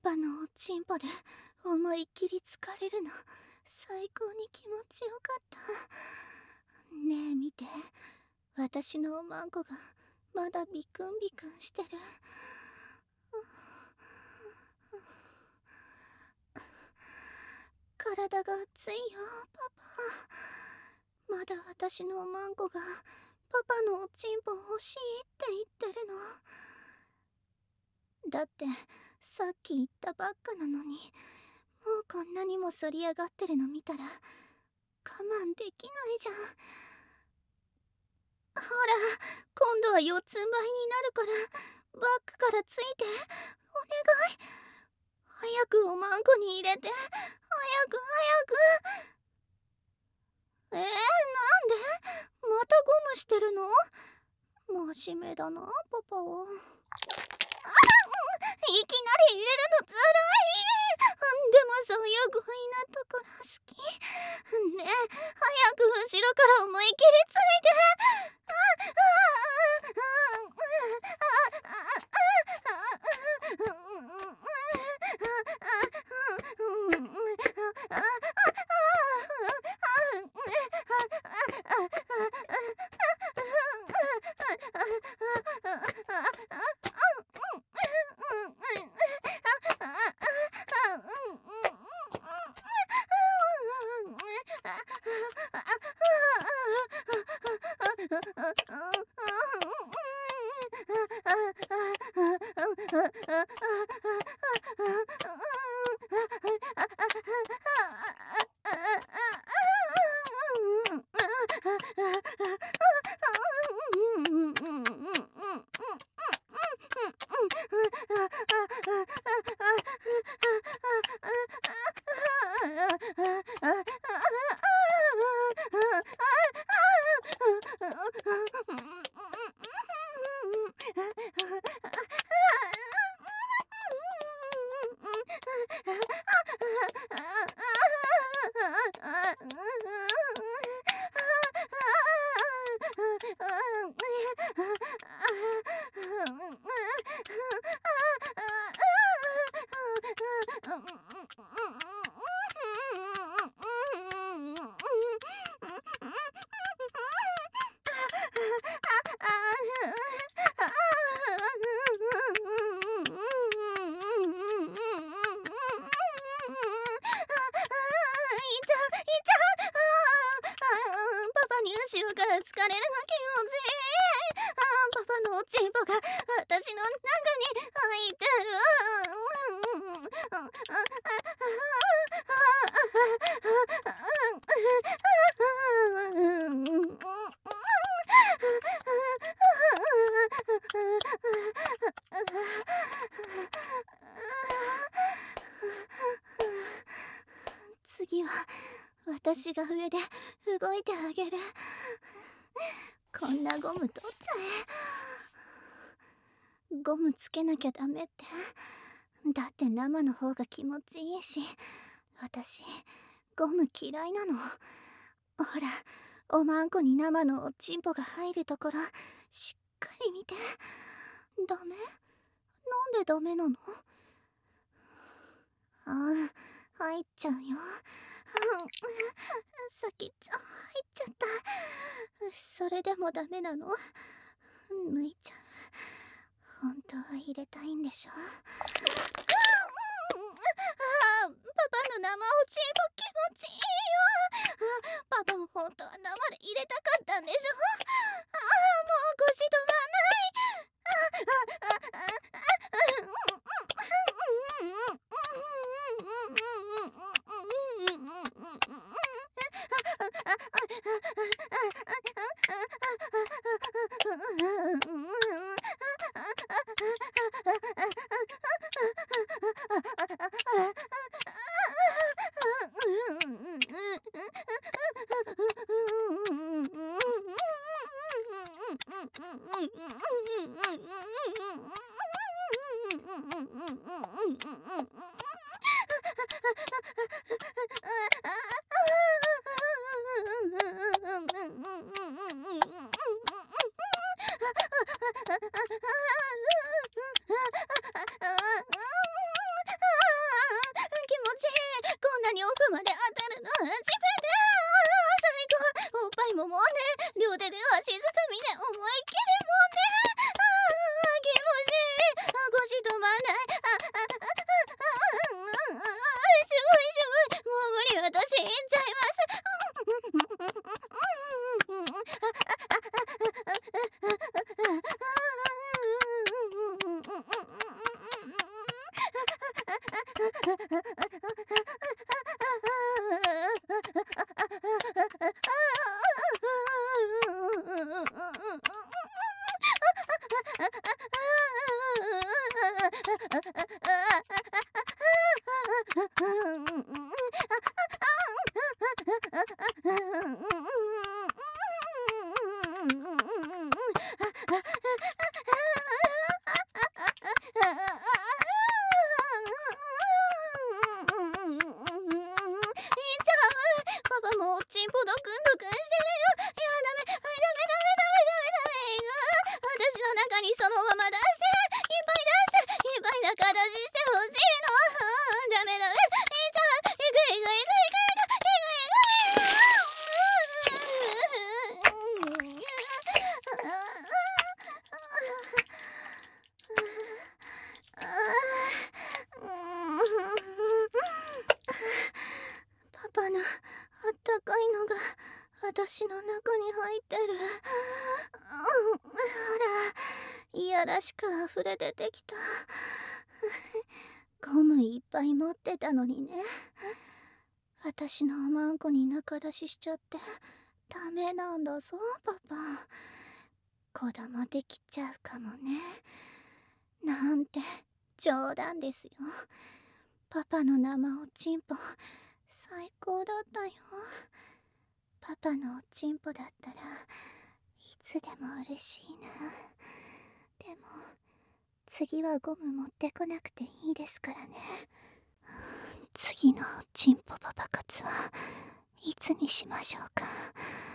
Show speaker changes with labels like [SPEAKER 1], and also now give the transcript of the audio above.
[SPEAKER 1] パのおちんぽで思いっきり疲れるの最高に気持ちよかった。ねえ見て、私のおまんこがまだビクンビクンしてる。体が熱いよパパ。まだ私のおまんこがパパのおちんぽ欲しいって言ってるの。だってさっき言ったばっかなのに、もうこんなにも反り上がってるの見たら我慢できないじゃん。ほら、今度は四つん這いになるからバックからついて、お願い。早くおまんこに入れて、早く早く。なんでまたゴムしてるの？真面目だなパパは。いきなり入れるのずるい。でもそういう強引なところ好き。ねえ、早く後ろから思いっきりついて。パパに後ろから疲れるの気持ちいい。パパのおちんぽが私の中に入ってる。次は私が上で動いてあげる。こんなゴム取っちゃえ。ゴムつけなきゃダメって。だって生の方が気持ちいいし、私ゴム嫌いなの。ほら、おまんこに生のおちんぽが入るところしっかり見て。ダメ？なんでダメなの？入っちゃうよ。先っちょ入っちゃった。それでもダメなの？抜いちゃう。本当は入れたいんでしょ？パパの生おちんぽ気持ちいいよ。パパも本当は生で入れたかったんでしょ？もう腰止まんない。 パパもおちんぽドクンドクンしてるよ。いや、ダメ、ダメダメダメダメ。私の中にそのまま出して、いっぱい出して、いっぱい中出ししてほしいの。ダメダメ、いくいくいくいくいくいくいくいくいく。パパのあったかいのが私の中に入ってる。ほら、いやらしく溢れ出てきた。ゴムいっぱい持ってたのにね。私のおまんこに中出ししちゃってダメなんだぞ、パパ。子供できちゃうかもね。なんて冗談ですよ。パパの生おちんぽ最高だったよ。パパのおちんぽだったらいつでも嬉しいな。でも次はゴム持ってこなくていいですからね。次のおちんぽパパ活はいつにしましょうか。